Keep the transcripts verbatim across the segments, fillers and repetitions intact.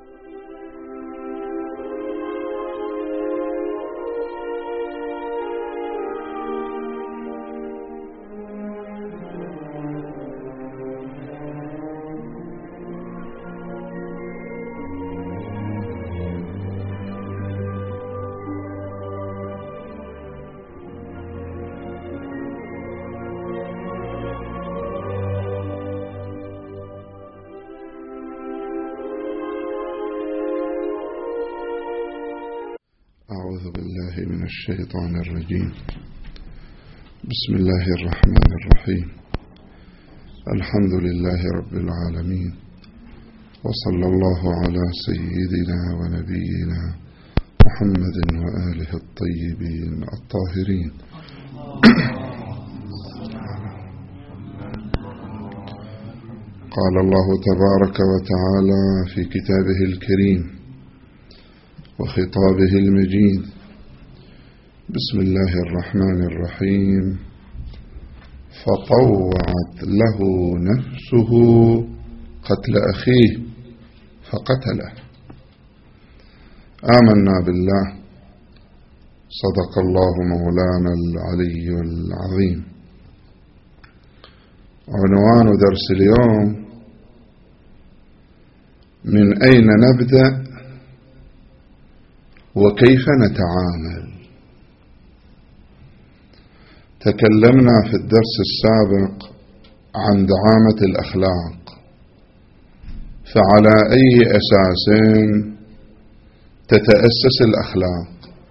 أعوذ بالله من الشيطان الرجيم. بسم الله الرحمن الرحيم. الحمد لله رب العالمين، وصلى الله على سيدنا ونبينا محمد وآله الطيبين الطاهرين. قال الله تبارك وتعالى في كتابه الكريم وخطابه المجيد: بسم الله الرحمن الرحيم. فطوعت له نفسه قتل أخيه فقتله. آمنا بالله، صدق الله مولانا العلي العظيم. عنوان درس اليوم: من أين نبدأ وكيف نتعامل؟ تكلمنا في الدرس السابق عن دعامة الأخلاق، فعلى أي أساس تتأسس الأخلاق؟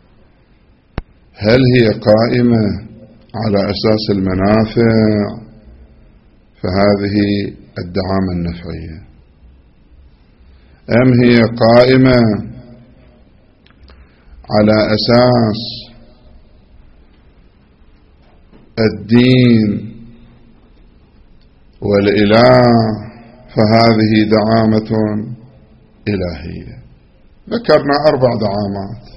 هل هي قائمة على أساس المنافع؟ فهذه الدعامة النفعية. أم هي قائمة على أساس الدين والإله؟ فهذه دعامة إلهية. ذكرنا أربع دعامات.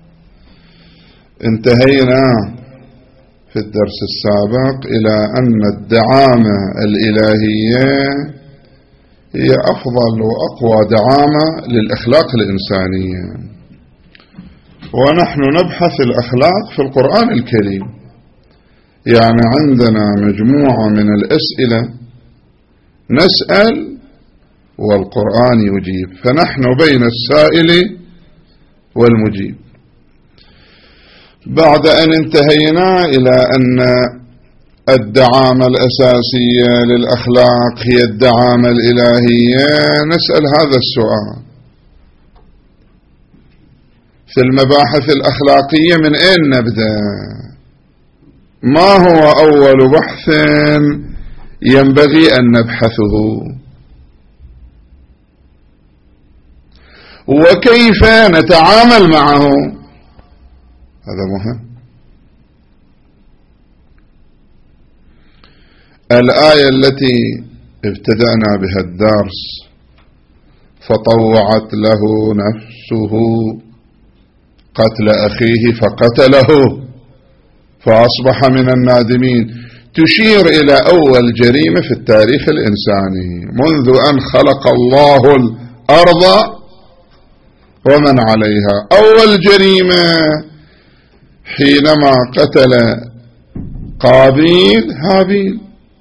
انتهينا في الدرس السابق إلى أن الدعامة الإلهية هي أفضل وأقوى دعامة للأخلاق الإنسانية، ونحن نبحث الأخلاق في القرآن الكريم. يعني عندنا مجموعة من الأسئلة نسأل والقرآن يجيب، فنحن بين السائل والمجيب. بعد أن انتهينا إلى أن الدعامة الأساسية للأخلاق هي الدعامة الإلهية، نسأل هذا السؤال: في المباحث الأخلاقية من أين نبدأ؟ ما هو أول بحث ينبغي أن نبحثه؟ وكيف نتعامل معه؟ هذا مهم. الآية التي ابتدأنا بها الدرس: فطوعت له نفسه قتل أخيه فقتله فأصبح من النادمين، تشير إلى أول جريمة في التاريخ الإنساني منذ أن خلق الله الأرض ومن عليها. أول جريمة حينما قتل قابيل هابيل.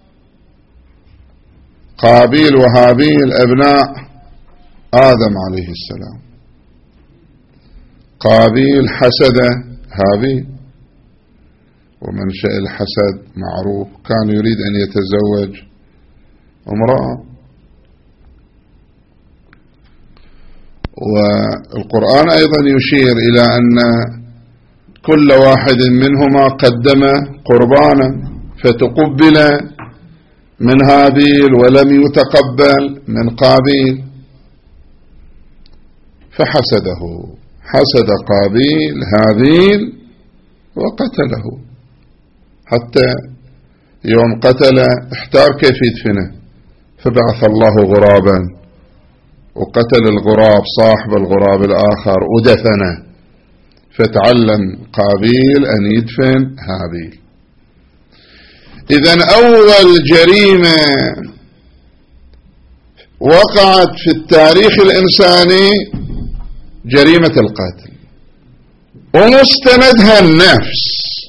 قابيل وهابيل أبناء آدم عليه السلام. قابيل حسد هابيل، ومنشأ الحسد معروف، كان يريد أن يتزوج امرأة، والقرآن أيضا يشير إلى أن كل واحد منهما قدم قربانا فتقبل من هابيل ولم يتقبل من قابيل فحسده، حسد قابيل هابيل وقتله، حتى يوم قتل احتار كيف يدفنه، فبعث الله غرابا وقتل الغراب صاحب الغراب الآخر ودفنه، فتعلم قابيل أن يدفن هابيل. إذن أول جريمة وقعت في التاريخ الإنساني جريمة القتل ومستندها النفس،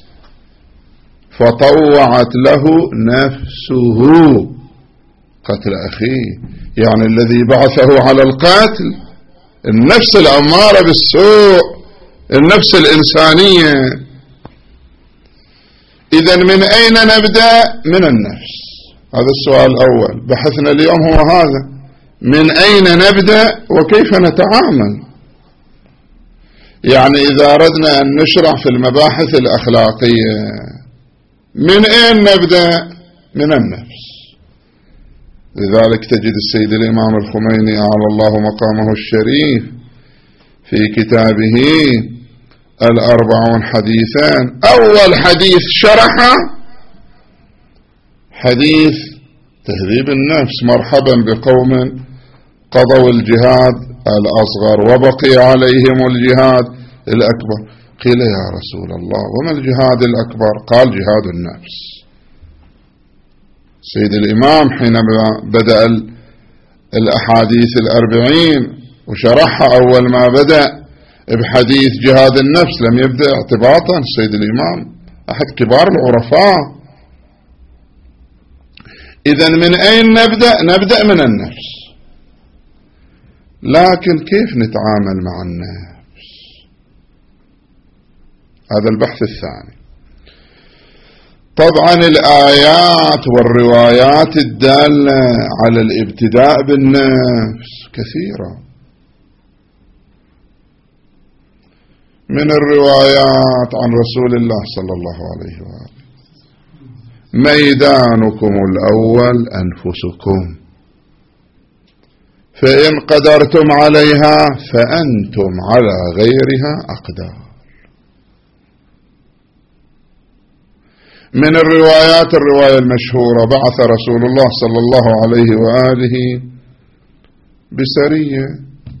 فطوعت له نفسه قتل أخيه، يعني الذي بعثه على القتل النفس الأمارة بالسوء، النفس الإنسانية. إذن من أين نبدأ؟ من النفس. هذا السؤال الأول، بحثنا اليوم هو هذا، من أين نبدأ وكيف نتعامل؟ يعني إذا أردنا أن نشرع في المباحث الأخلاقية من أين نبدأ؟ من النفس. لذلك تجد السيد الإمام الخميني أعلى الله مقامه الشريف في كتابه الأربعون حديثان أول حديث شرح حديث تهذيب النفس، مرحبا بقوم قضوا الجهاد الأصغر وبقي عليهم الجهاد الأكبر. قيل يا رسول الله وما الجهاد الأكبر؟ قال جهاد النفس. سيد الإمام حينما بدأ الأحاديث الأربعين وشرحها أول ما بدأ بحديث جهاد النفس لم يبدأ اعتباطا، سيد الإمام أحد كبار العرفاء. إذن من أين نبدأ؟ نبدأ من النفس. لكن كيف نتعامل مع النفس؟ هذا البحث الثاني. طبعا الآيات والروايات الدالة على الابتداء بالنفس كثيرة. من الروايات عن رسول الله صلى الله عليه وآله: ميدانكم الأول أنفسكم، فإن قدرتم عليها فأنتم على غيرها أقدار. من الروايات الرواية المشهورة: بعث رسول الله صلى الله عليه وآله بسرية،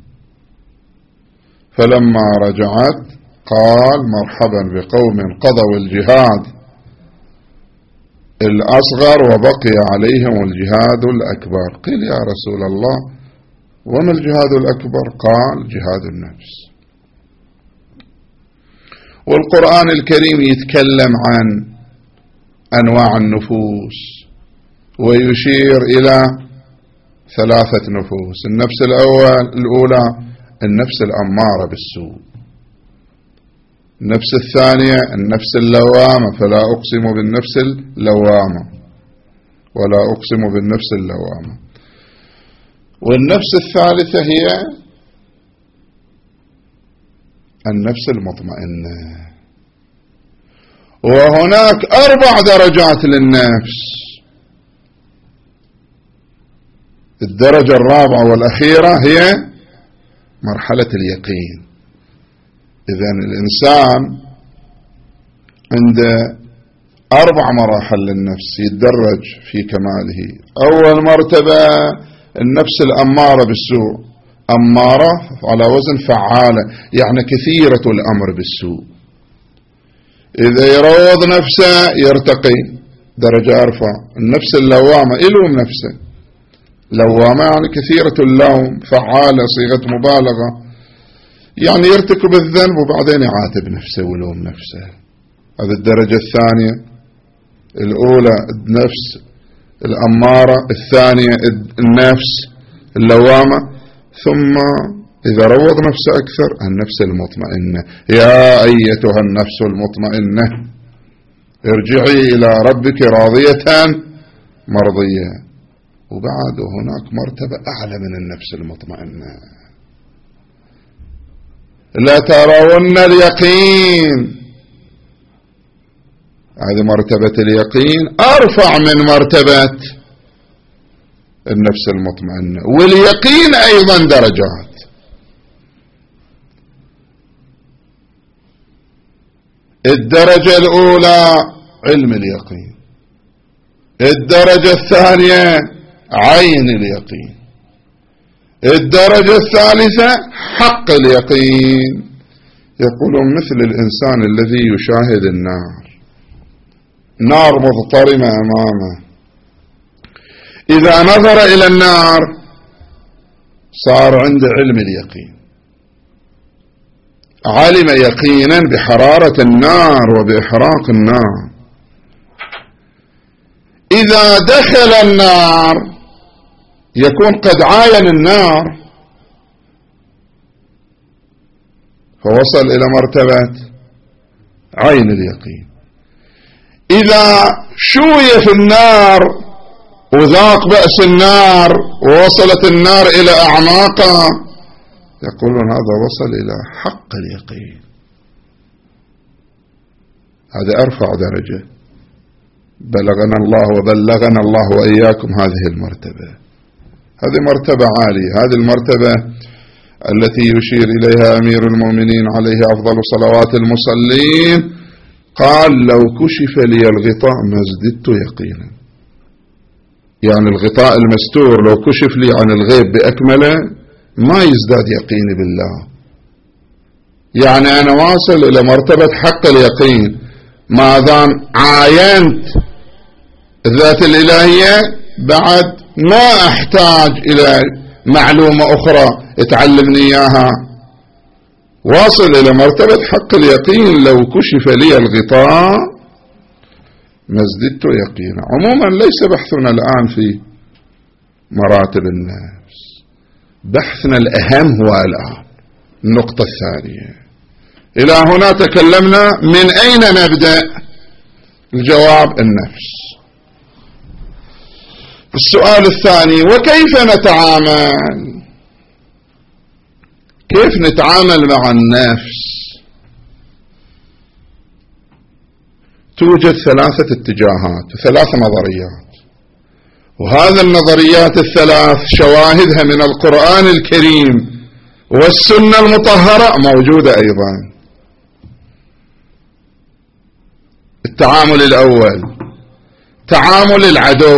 فلما رجعت قال مرحبا بقوم قضوا الجهاد الأصغر وبقي عليهم الجهاد الأكبر. قيل يا رسول الله وما الجهاد الأكبر؟ قال جهاد النفس. والقرآن الكريم يتكلم عن أنواع النفوس ويشير إلى ثلاثة نفوس: النفس الأول الأولى النفس الأمارة بالسوء، النفس الثانية النفس اللوامة، فلا أقسم بالنفس اللوامة ولا أقسم بالنفس اللوامة، والنفس الثالثة هي النفس المطمئنة. وهناك أربع درجات للنفس. الدرجة الرابعة والأخيرة هي مرحلة اليقين. إذن الإنسان عنده أربع مراحل للنفس يتدرج في كماله. أول مرتبة النفس الأمارة بالسوء، أمارة على وزن فعالة، يعني كثيرة الأمر بالسوء. إذا يروض نفسه يرتقي درجة أرفع. النفس اللوامة يلوم نفسه، لوامة يعني كثيرة اللوم، فعالة صيغة مبالغة، يعني يرتكب الذنب وبعدين يعاتب نفسه ويلوم نفسه. هذه الدرجة الثانية. الأولى النفس الأمارة، الثانية النفس اللوامة، ثم إذا روض نفسه أكثر النفس المطمئنة. يا أيتها النفس المطمئنة ارجعي إلى ربك راضية مرضية. وبعد هناك مرتبة أعلى من النفس المطمئنة: لا ترون اليقين. هذه مرتبة اليقين أرفع من مرتبة النفس المطمئنة. واليقين أيضا درجات. الدرجة الأولى علم اليقين، الدرجة الثانية عين اليقين، الدرجة الثالثة حق اليقين. يقولون مثل الإنسان الذي يشاهد النار، نار مضطرمة أمامه، إذا نظر إلى النار صار عنده علم اليقين، علم يقينا بحرارة النار وبإحراق النار. إذا دخل النار يكون قد عاين النار فوصل إلى مرتبة عين اليقين. إذا شوي في النار وذاق بأس النار ووصلت النار إلى أعماقها يقولون هذا وصل إلى حق اليقين، هذا أرفع درجة. بلغنا الله وبلغنا الله وإياكم هذه المرتبة، هذه مرتبة عالية. هذه المرتبة التي يشير إليها أمير المؤمنين عليه أفضل صلوات المصلين، قال لو كشف لي الغطاء ما ازددت يقينا. يعني الغطاء المستور لو كشف لي عن الغيب بأكمله ما يزداد يقيني بالله. يعني أنا واصل إلى مرتبة حق اليقين ما دام عاينت الذات الإلهية، بعد ما أحتاج إلى معلومة أخرى تعلمني إياها. واصل إلى مرتبة حق اليقين لو كشف لي الغطاء ما ازددت يقينا. عموما ليس بحثنا الآن في مراتب النفس، بحثنا الأهم هو الآن النقطة الثانية. إلى هنا تكلمنا من أين نبدأ؟ الجواب النفس. السؤال الثاني وكيف نتعامل؟ كيف نتعامل مع النفس؟ توجد ثلاثة اتجاهات وثلاث نظريات، وهذه النظريات الثلاث شواهدها من القرآن الكريم والسنة المطهرة موجودة أيضا. التعامل الأول تعامل العدو،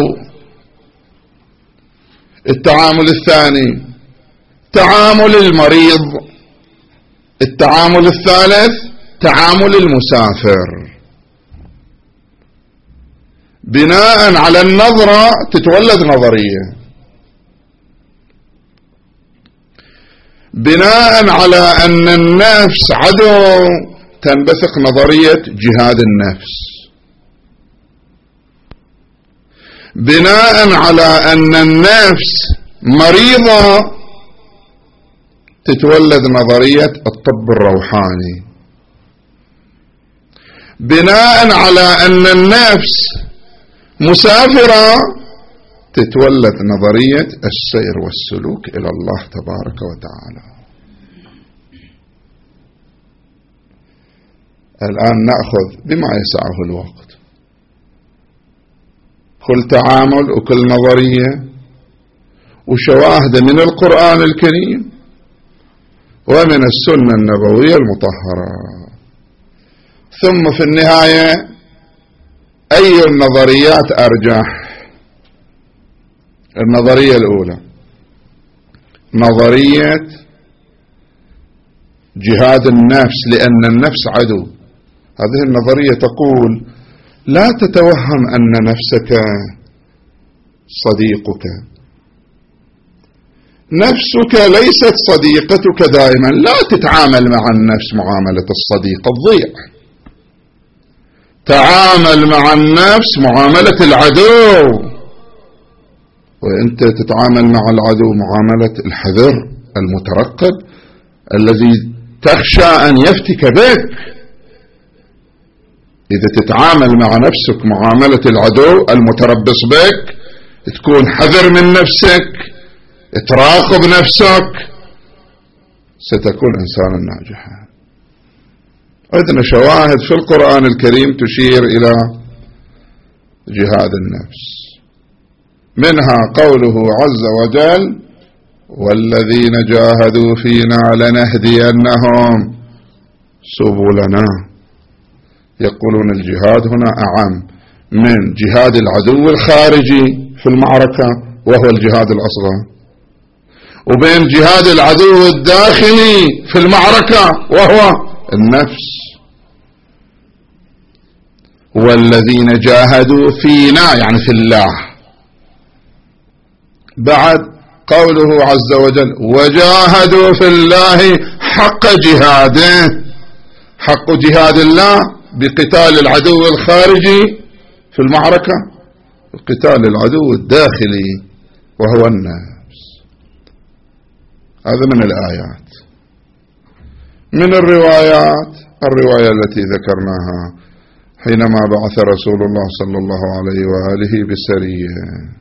التعامل الثاني تعامل المريض، التعامل الثالث تعامل المسافر. بناء على النظرة تتولد نظرية، بناء على أن النفس عدو تنبثق نظرية جهاد النفس، بناء على أن النفس مريضة تتولد نظرية الطب الروحاني، بناء على أن النفس مسافرة تتولد نظرية السير والسلوك إلى الله تبارك وتعالى. الآن نأخذ بما يسعه الوقت كل تعامل وكل نظرية وشواهد من القرآن الكريم ومن السنة النبوية المطهرة، ثم في النهاية أي النظريات أرجح؟ النظرية الأولى نظرية جهاد النفس لأن النفس عدو. هذه النظرية تقول لا تتوهم أن نفسك صديقك، نفسك ليست صديقتك دائما، لا تتعامل مع النفس معاملة الصديق الضيع، تعامل مع النفس معاملة العدو، وانت تتعامل مع العدو معاملة الحذر المترقب الذي تخشى أن يفتك بك. إذا تتعامل مع نفسك معاملة العدو المتربص بك تكون حذر من نفسك، تراقب نفسك، ستكون إنسانا ناجحا. عندنا شواهد في القرآن الكريم تشير إلى جهاد النفس، منها قوله عز وجل والذين جاهدوا فينا لنهدينهم سبلنا. يقولون الجهاد هنا أعم من جهاد العدو الخارجي في المعركة وهو الجهاد الأصغر، وبين جهاد العدو الداخلي في المعركة وهو النفس. والذين جاهدوا فينا يعني في الله. بعد قوله عز وجل وجاهدوا في الله حق جهاده، حق جهاد الله بقتال العدو الخارجي في المعركة، قتال العدو الداخلي وهو النفس. هذا من الآيات. من الروايات الرواية التي ذكرناها حينما بعث رسول الله صلى الله عليه وآله بسرية،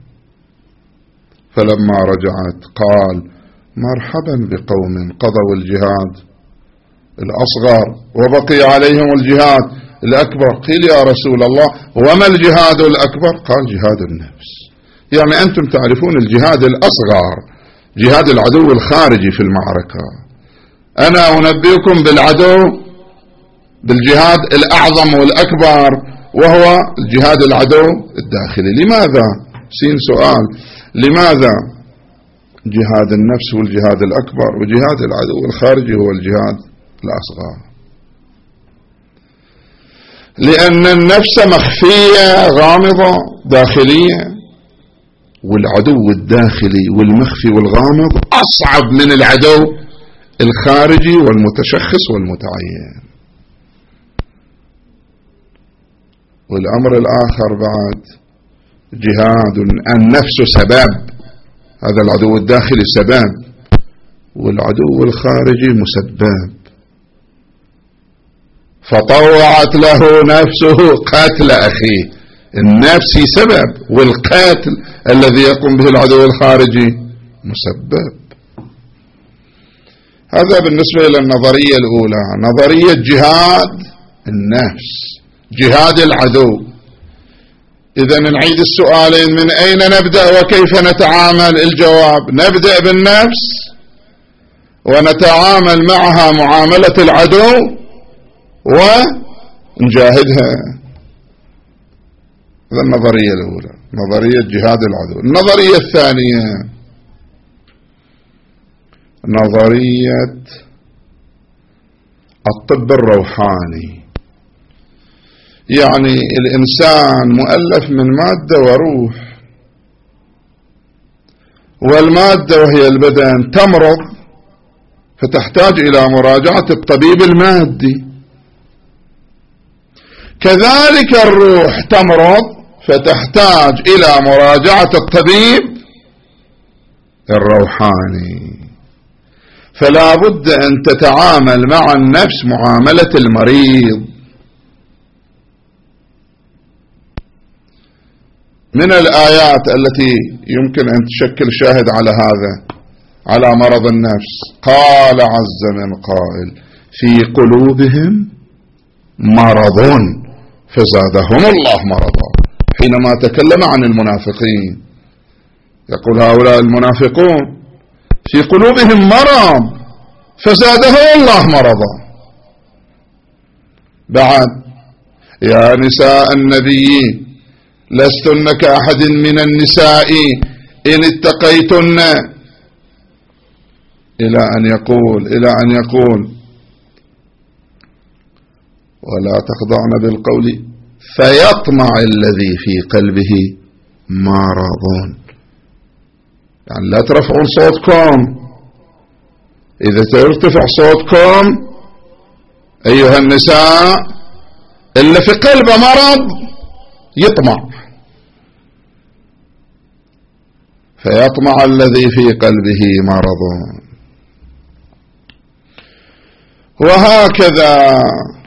فلما رجعت قال مرحبا بقوم قضوا الجهاد الأصغر وبقي عليهم الجهاد الأكبر. قيل يا رسول الله وما الجهاد الأكبر؟ قال جهاد النفس. يعني أنتم تعرفون الجهاد الأصغر جهاد العدو الخارجي في المعركة، أنا أنبئكم بالعدو بالجهاد الأعظم والأكبر وهو الجهاد العدو الداخلي. لماذا؟ سين سؤال، لماذا جهاد النفس هو الجهاد الأكبر وجهاد العدو الخارجي هو الجهاد الأصغر؟ لأن النفس مخفية غامضة داخلية، والعدو الداخلي والمخفي والغامض أصعب من العدو الخارجي والمتشخص والمتعين. والأمر الآخر بعد جهاد النفس سبب، هذا العدو الداخلي سبب والعدو الخارجي مسبب، فطوعت له نفسه قتل أخيه. النفس سبب والقتل الذي يقوم به العدو الخارجي مسبب. هذا بالنسبة إلى النظرية الأولى، نظرية جهاد النفس، جهاد العدو. إذا نعيد السؤالين، من أين نبدأ وكيف نتعامل؟ الجواب نبدأ بالنفس ونتعامل معها معاملة العدو ونجاهدها. هذا النظرية الأولى، نظرية جهاد العدو. النظرية الثانية نظرية الطب الروحاني، يعني الإنسان مؤلف من مادة وروح، والمادة وهي البدن تمرض فتحتاج إلى مراجعة الطبيب المادي، كذلك الروح تمرض فتحتاج إلى مراجعة الطبيب الروحاني. فلا بد أن تتعامل مع النفس معاملة المريض. من الآيات التي يمكن أن تشكل شاهد على هذا، على مرض النفس، قال عز من قائل في قلوبهم مرض فزادهم الله مرضا، حينما تكلم عن المنافقين يقول هؤلاء المنافقون في قلوبهم مرض فزادهم الله مرضا. بعد يا نساء النبي لستن كأحد من النساء إن اتقيتن، إلى أن يقول إلى أن يقول ولا تخضعن بالقول فيطمع الذي في قلبه مرض. يعني لا ترفعون صوتكم، إذا ترتفع صوتكم أيها النساء اللي في قلبه مرض يطمع، فيطمع الذي في قلبه مرض. وهكذا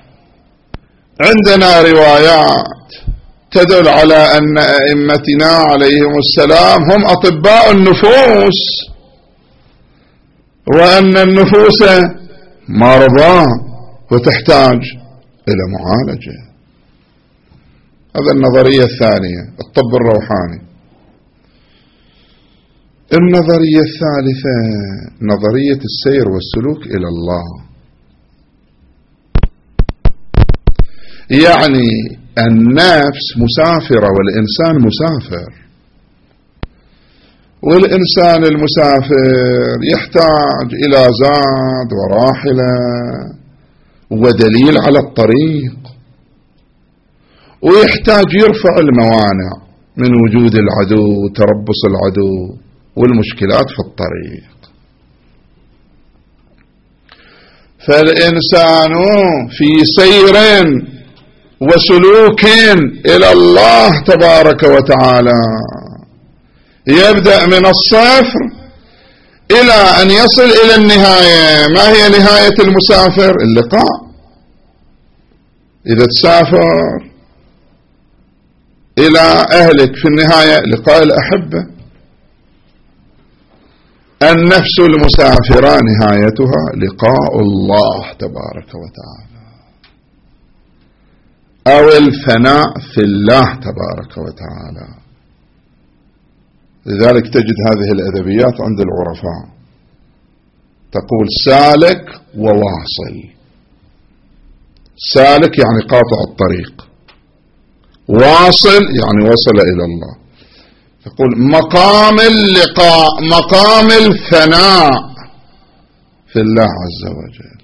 عندنا روايات تدل على أن أئمتنا عليهم السلام هم أطباء النفوس، وأن النفوس مرضى وتحتاج إلى معالجة. هذا النظرية الثانية، الطب الروحاني. النظرية الثالثة نظرية السير والسلوك إلى الله، يعني النفس مسافرة والإنسان مسافر، والإنسان المسافر يحتاج إلى زاد وراحلة ودليل على الطريق، ويحتاج يرفع الموانع من وجود العدو وتربص العدو والمشكلات في الطريق. فالإنسان في سير وسلوك إلى الله تبارك وتعالى يبدأ من الصفر إلى أن يصل إلى النهاية. ما هي نهاية المسافر؟ اللقاء. إذا تسافر إلى أهلك في النهاية لقاء الأحبة. النفس المسافرة نهايتها لقاء الله تبارك وتعالى أو الفناء في الله تبارك وتعالى. لذلك تجد هذه الأدبيات عند العرفاء تقول سالك وواصل. سالك يعني قاطع الطريق، واصل يعني وصل إلى الله. تقول مقام اللقاء، مقام الفناء في الله عز وجل.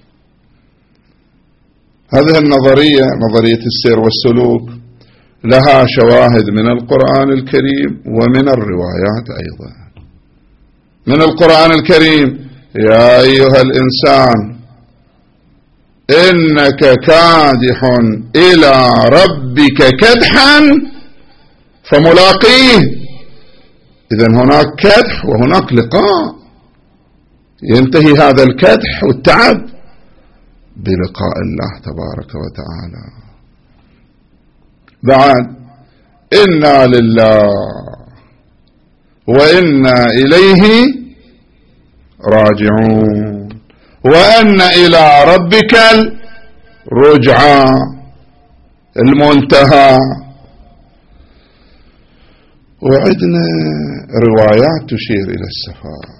هذه النظرية، نظرية السير والسلوك، لها شواهد من القرآن الكريم ومن الروايات أيضا. من القرآن الكريم: يا أيها الإنسان إنك كادح إلى ربك كدحا فملاقيه. إذن هناك كدح وهناك لقاء، ينتهي هذا الكدح والتعب بلقاء الله تبارك وتعالى. بعد: إنا لله وإنا إليه راجعون وأن إلى ربك الرجعى، المنتهى. وعندنا روايات تشير إلى السفر.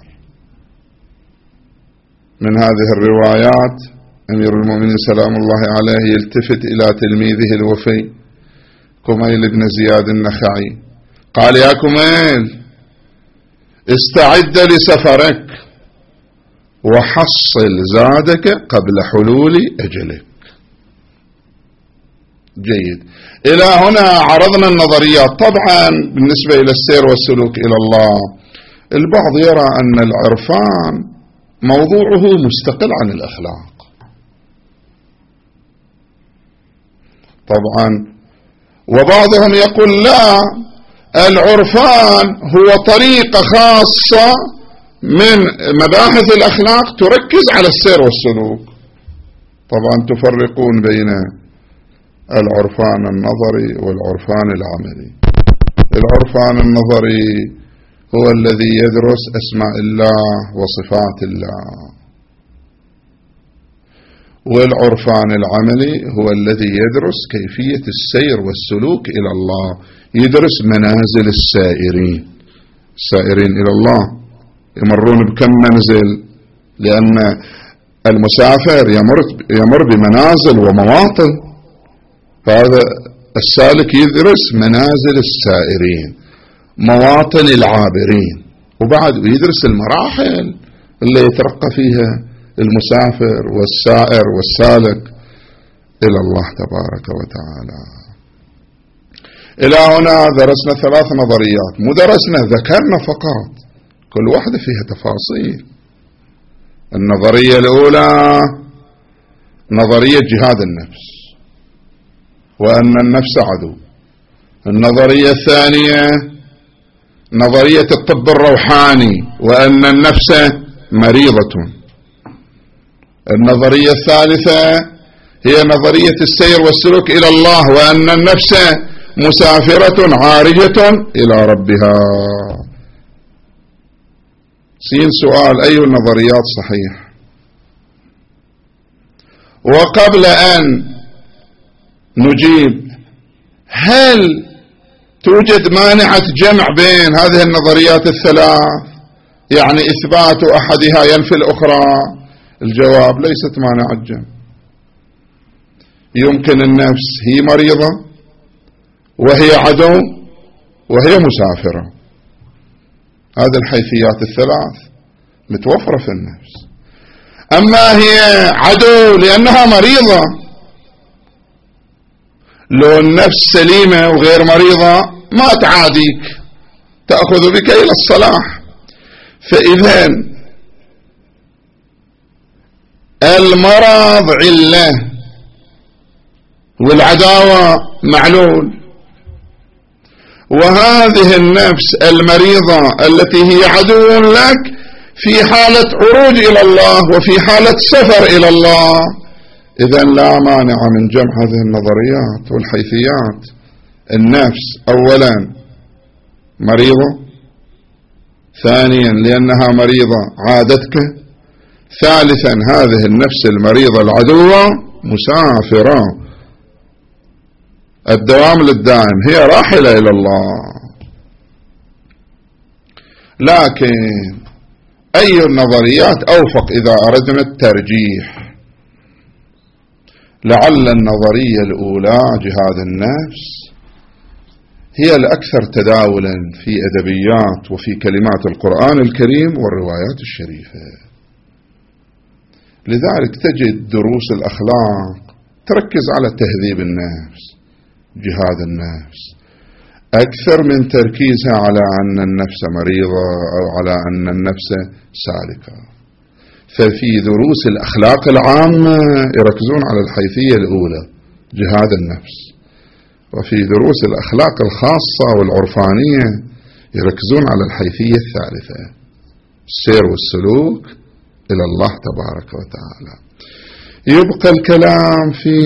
من هذه الروايات أمير المؤمنين سلام الله عليه يلتفت إلى تلميذه الوفي كميل بن زياد النخعي، قال: يا كميل، استعد لسفرك وحصل زادك قبل حلول أجلك. جيد. إلى هنا عرضنا النظريات. طبعا بالنسبة إلى السير والسلوك إلى الله، البعض يرى أن العرفان موضوعه مستقل عن الأخلاق. طبعا وبعضهم يقول لا، العرفان هو طريقة خاصة من مباحث الأخلاق تركز على السير والسلوك. طبعا تفرقون بين العرفان النظري والعرفان العملي. العرفان النظري هو الذي يدرس أسماء الله وصفات الله، والعرفان العملي هو الذي يدرس كيفية السير والسلوك إلى الله، يدرس منازل السائرين. السائرين إلى الله يمرون بكم منزل، لأن المسافر يمر, يمر بمنازل ومواطن. فهذا السالك يدرس منازل السائرين، مواطن العابرين، وبعد يدرس المراحل اللي يترقى فيها المسافر والسائر والسالك إلى الله تبارك وتعالى. إلى هنا درسنا ثلاث نظريات، مو درسنا، ذكرنا فقط، كل واحدة فيها تفاصيل. النظرية الأولى نظرية جهاد النفس، وأن النفس عدو. النظرية الثانية نظرية الطب الروحاني، وأن النفس مريضة. النظرية الثالثة هي نظرية السير والسلوك إلى الله، وأن النفس مسافرة عارجة إلى ربها. سين سؤال: أي النظريات صحيح؟ وقبل أن نجيب، هل توجد مانعة جمع بين هذه النظريات الثلاث؟ يعني إثبات أحدها ينفي الأخرى؟ الجواب: ليست مانعة جمع. يمكن النفس هي مريضة وهي عدو وهي مسافرة. هذه الحيثيات الثلاث متوفرة في النفس. أما هي عدو لأنها مريضة، لو النفس سليمة وغير مريضة ما تعاديك، تأخذ بك إلى الصلاح. فإذا المرض علة والعداوة معلول، وهذه النفس المريضة التي هي عدو لك في حالة عروج إلى الله وفي حالة سفر إلى الله. إذن لا مانع من جمع هذه النظريات والحيثيات. النفس أولا مريضة، ثانيا لأنها مريضة عادتك، ثالثا هذه النفس المريضة العدوة مسافرة، الدوام للدائم، هي راحلة إلى الله. لكن أي النظريات أوفق إذا أردنا الترجيح؟ لعل النظرية الأولى جهاد النفس هي الأكثر تداولا في أدبيات وفي كلمات القرآن الكريم والروايات الشريفة. لذلك تجد دروس الأخلاق تركز على تهذيب النفس، جهاد النفس، أكثر من تركيزها على أن النفس مريضة أو على أن النفس سالكة. ففي دروس الأخلاق العامة يركزون على الحيثية الأولى جهاد النفس، وفي دروس الأخلاق الخاصة والعرفانية يركزون على الحيثية الثالثة، السير والسلوك إلى الله تبارك وتعالى. يبقى الكلام في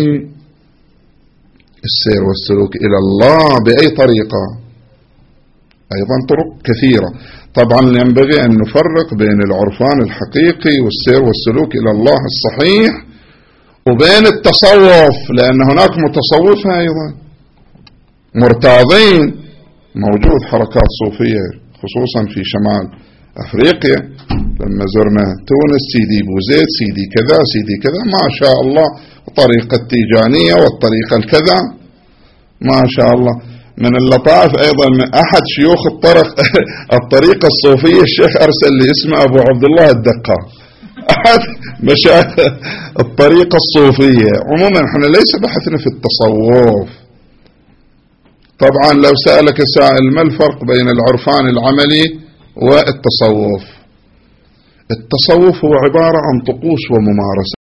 السير والسلوك إلى الله بأي طريقة؟ أيضا طرق كثيرة. طبعا ينبغي أن نفرق بين العرفان الحقيقي والسير والسلوك إلى الله الصحيح وبين التصوف، لأن هناك متصوفة أيضا مرتاضين، موجود حركات صوفية خصوصا في شمال أفريقيا. لما زرنا تونس سيدي بوزيد، سيدي كذا سيدي كذا، ما شاء الله، الطريقة التيجانية والطريقة الكذا، ما شاء الله. من اللطائف أيضا من أحد شيوخ الطرق الطريقة الصوفية الشيخ أرسل لي اسمه أبو عبد الله الدقاق، أحد مشايخ الطريقة الصوفية. عموما احنا ليس بحثنا في التصوف. طبعا لو سألك سائل ما الفرق بين العرفان العملي والتصوف؟ التصوف هو عبارة عن طقوس وممارسة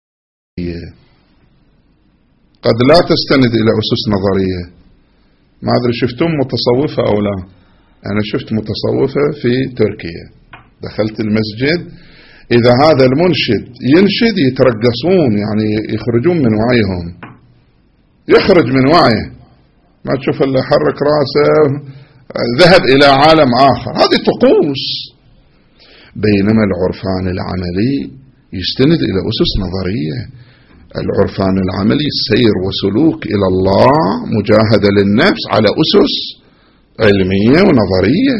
قد لا تستند إلى أسس نظرية. ما أدري شفتم متصوفة أو لا؟ أنا شفت متصوفة في تركيا، دخلت المسجد، إذا هذا المنشد ينشد يترقصون، يعني يخرجون من وعيهم، يخرج من وعيه، ما تشوف اللي حرك رأسه ذهب إلى عالم آخر. هذه طقوس. بينما العرفان العملي يستند إلى أسس نظرية. العرفان العملي سير وسلوك إلى الله، مجاهدة للنفس على أسس علمية ونظرية.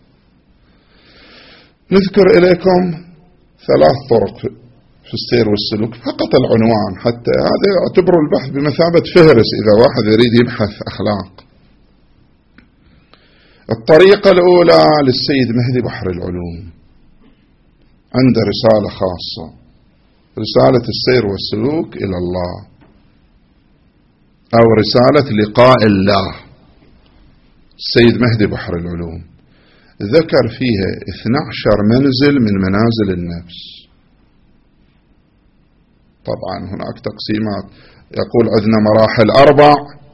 نذكر إليكم ثلاث طرق في السير والسلوك، فقط العنوان، حتى هذا يعتبر البحث بمثابة فهرس إذا واحد يريد يبحث أخلاق. الطريقة الأولى للسيد مهدي بحر العلوم، عنده رسالة خاصة، رسالة السير والسلوك إلى الله، أو رسالة لقاء الله. السيد مهدي بحر العلوم ذكر فيها اثني عشر منزل من منازل النفس. طبعا هناك تقسيمات، يقول عندنا مراحل أربع: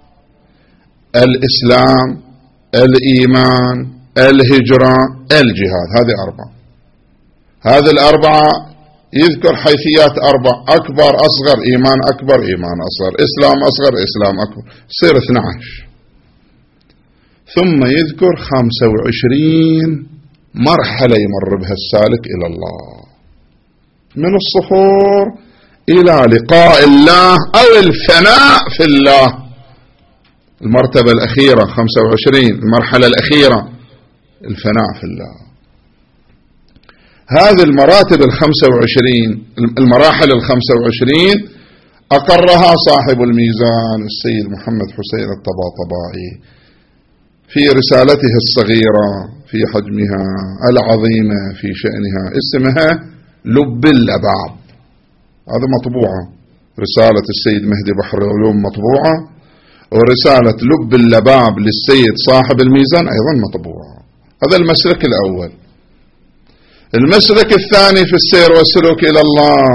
الإسلام، الإيمان، الهجرة، الجهاد. هذه أربعة. هذه الأربعة يذكر حيثيات أربع: أكبر، أصغر، إيمان أكبر، إيمان أصغر، إسلام أصغر، إسلام أكبر، يصير اثني عشر. ثم يذكر خمسة وعشرين مرحلة يمر بها السالك إلى الله، من الصفور إلى لقاء الله أو الفناء في الله. المرتبة الأخيرة خمسة وعشرين، المرحلة الأخيرة الفناء في الله. هذه المراتب الخمسة وعشرين، المراحل الخمسة وعشرين أقرها صاحب الميزان السيد محمد حسين الطباطبائي في رسالته الصغيرة في حجمها العظيمة في شأنها، اسمها لب اللباب. هذا مطبوعة، رسالة السيد مهدي بحر العلوم مطبوعة، ورسالة لب اللباب للسيد صاحب الميزان أيضا مطبوعة. هذا المسلك الأول. المسلك الثاني في السير والسلوك إلى الله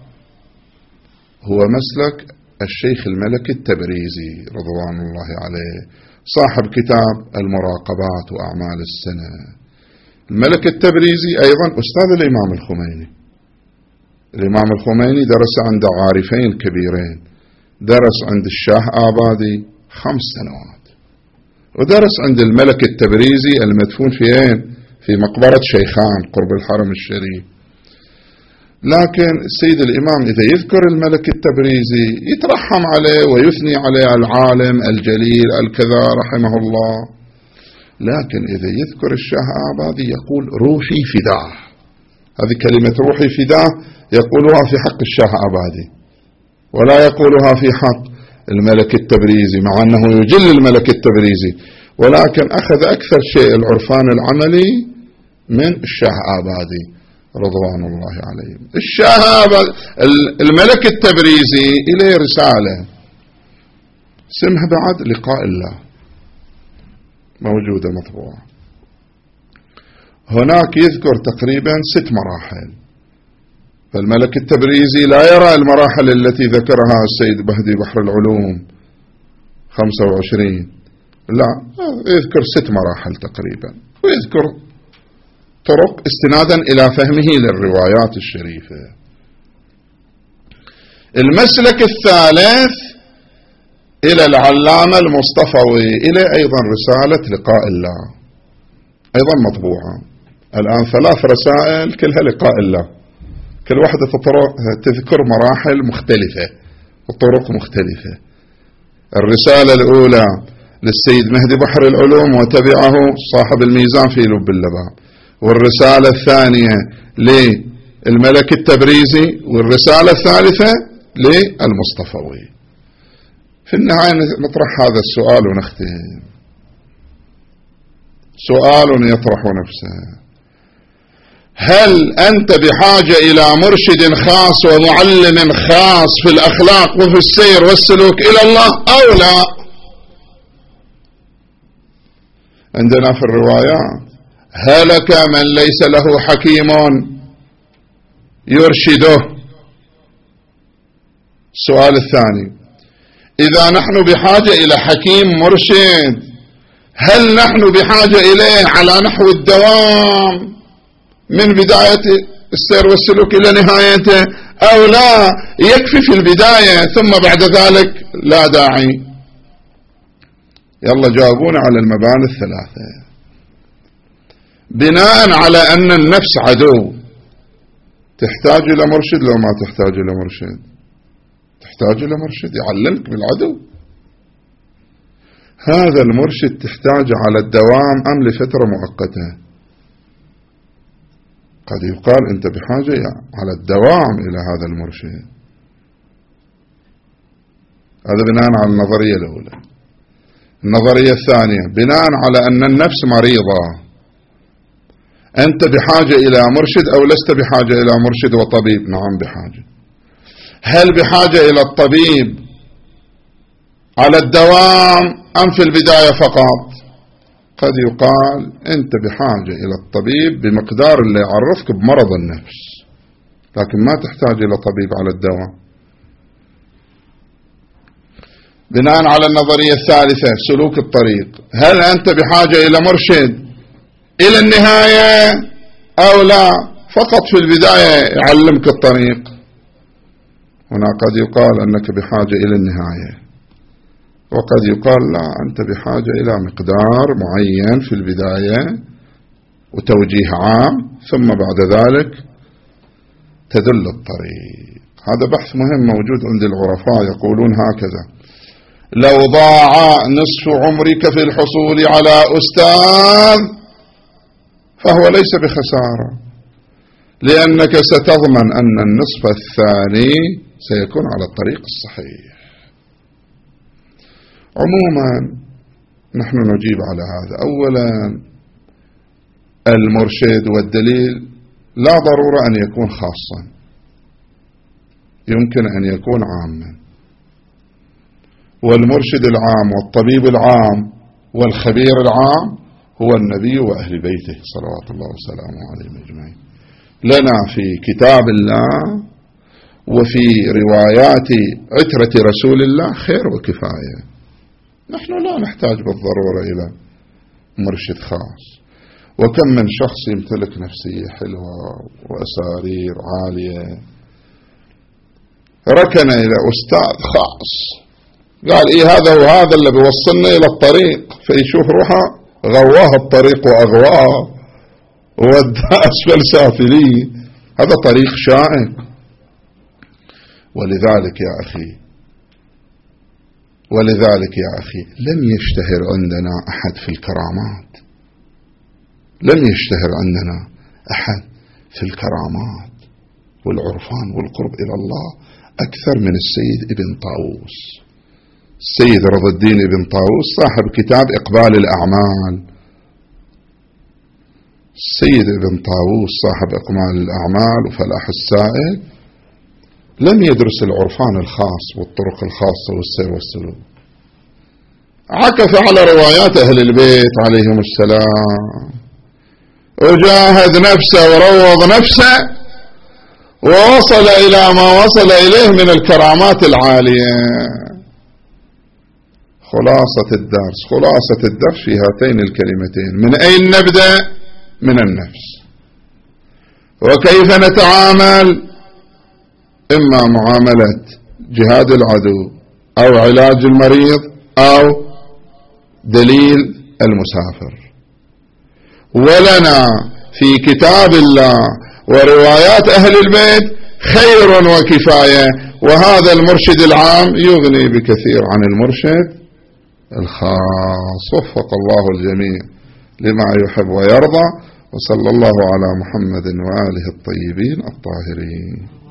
هو مسلك الشيخ الملكي التبريزي رضوان الله عليه، صاحب كتاب المراقبات وأعمال السنة. الملك التبريزي أيضا أستاذ الإمام الخميني. الإمام الخميني درس عند عارفين كبيرين، درس عند الشاه آبادي خمس سنوات، ودرس عند الملك التبريزي المدفون فين؟ في مقبرة شيخان قرب الحرم الشريف. لكن السيد الإمام إذا يذكر الملك التبريزي يترحم عليه ويثني عليه العالم الجليل الكذا رحمه الله، لكن إذا يذكر الشاه آبادي يقول روحي فداه. هذه كلمة روحي فداه يقولها في حق الشاه آبادي ولا يقولها في حق الملك التبريزي، مع أنه يجل الملك التبريزي، ولكن أخذ أكثر شيء العرفان العملي من الشاه آبادي رضوان الله عليه. الشاه آبادي الملك التبريزي إليه رسالة اسمها بعد لقاء الله، موجودة مطبوعة. هناك يذكر تقريبا ست مراحل، فالملك التبريزي لا يرى المراحل التي ذكرها السيد مهدي بحر العلوم خمسة وعشرين، لا، يذكر ست مراحل تقريبا، ويذكر طرق استنادا إلى فهمه للروايات الشريفة. المسلك الثالث إلى العلامة المصطفوي، إلى أيضا رسالة لقاء الله أيضا مطبوعة الآن، ثلاث رسائل كلها لقاء الله، كل واحدة تذكر مراحل مختلفة وطرق مختلفة. الرسالة الأولى للسيد مهدي بحر العلوم وتبعه صاحب الميزان في لب اللباب، والرسالة الثانية للملك التبريزي، والرسالة الثالثة للمصطفوي. في النهاية نطرح هذا السؤال ونختم. سؤال يطرح نفسه: هل أنت بحاجة إلى مرشد خاص ومعلم خاص في الأخلاق وفي السير والسلوك إلى الله أو لا؟ عندنا في الروايات: هلك من ليس له حكيم يرشده. السؤال الثاني: إذا نحن بحاجة إلى حكيم مرشد، هل نحن بحاجة إليه على نحو الدوام من بداية السير والسلوك إلى نهايته أو لا، يكفي في البداية ثم بعد ذلك لا داعي؟ يلا جاوبونا على المباني الثلاثة. بناء على أن النفس عدو، تحتاج إلى مرشد لو ما تحتاج إلى مرشد؟ تحتاج إلى مرشد يعلمك بالعدو. هذا المرشد تحتاج على الدوام أم لفترة مؤقتة؟ قد يقال أنت بحاجة على الدوام إلى هذا المرشد. هذا بناء على النظرية الأولى. النظرية الثانية: بناء على أن النفس مريضة، أنت بحاجة إلى مرشد أو لست بحاجة إلى مرشد وطبيب؟ نعم بحاجة. هل بحاجة إلى الطبيب على الدوام أم في البداية فقط؟ قد يقال أنت بحاجة إلى الطبيب بمقدار اللي يعرفك بمرض النفس، لكن ما تحتاج إلى طبيب على الدوام. بناء على النظرية الثالثة سلوك الطريق، هل أنت بحاجة إلى مرشد إلى النهاية أو لا، فقط في البداية يعلمك الطريق؟ هنا قد يقال أنك بحاجة إلى النهاية، وقد يقال لا، أنت بحاجة إلى مقدار معين في البداية وتوجيه عام، ثم بعد ذلك تدل الطريق. هذا بحث مهم موجود عند العرفاء، يقولون هكذا: لو ضاع نصف عمرك في الحصول على أستاذ فهو ليس بخسارة، لأنك ستضمن أن النصف الثاني سيكون على الطريق الصحيح. عموما نحن نجيب على هذا. أولا، المرشد والدليل لا ضرورة أن يكون خاصا، يمكن أن يكون عاما، والمرشد العام والطبيب العام والخبير العام هو النبي وأهل بيته صلوات الله وسلامه عليهم أجمعين. لنا في كتاب الله وفي روايات عترة رسول الله خير وكفاية. نحن لا نحتاج بالضرورة إلى مرشد خاص. وكم من شخص يمتلك نفسية حلوة وأسارير عالية ركن إلى أستاذ خاص قال إيه هذا وهذا اللي بيوصلنا إلى الطريق، فيشوف روحه غواه الطريق وأغواه ووداه أسفل سافليه. هذا طريق شائك. ولذلك يا أخي ولذلك يا أخي لم يشتهر عندنا أحد في الكرامات، لم يشتهر عندنا أحد في الكرامات والعرفان والقرب إلى الله أكثر من السيد ابن طاووس. السيد رضا الدين ابن طاووس صاحب كتاب إقبال الأعمال. السيد ابن طاووس صاحب إقبال الأعمال وفلاح السائل لم يدرس العرفان الخاص والطرق الخاصة والسير والسلوك، عكف على روايات أهل البيت عليهم السلام وجاهد نفسه وروض نفسه ووصل إلى ما وصل إليه من الكرامات العالية. خلاصة الدرس خلاصة الدرس في هاتين الكلمتين: من أين نبدأ؟ من النفس. وكيف نتعامل؟ إما معاملة جهاد العدو أو علاج المريض أو دليل المسافر. ولنا في كتاب الله وروايات أهل البيت خير وكفاية، وهذا المرشد العام يغني بكثير عن المرشد الخاص. وفق الله الجميع لما يحب ويرضى، وصلى الله على محمد وآله الطيبين الطاهرين.